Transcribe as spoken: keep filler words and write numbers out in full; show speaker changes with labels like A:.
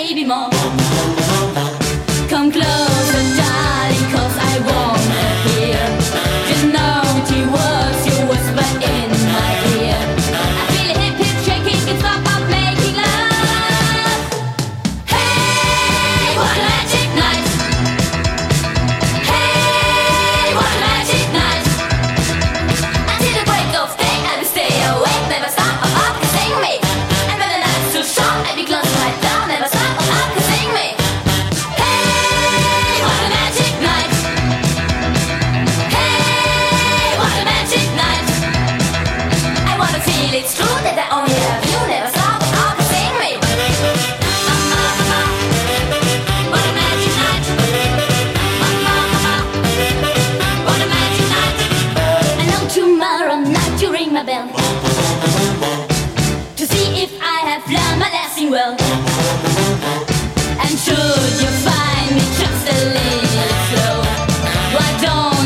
A: baby more. Come closer, darling, 'cause I wanna hear your naughty words you whisper in my ear. I feel a hip hip shaking, it's stop up making love. Hey, what a magic night. Hey, what a magic night. Until the break of day, I will stay awake, never stop up kissing me. And when the night's too short, I be close to my door, never stop up kissing me. Hey, what a magic night. Hey, what a magic night. I wanna feel it's true that I only have you, never stop up kissing me. What a magic night. What a magic night. I know tomorrow night you ring my bell to see if I have learned my lesson well. And should you find me just a little slow, why don't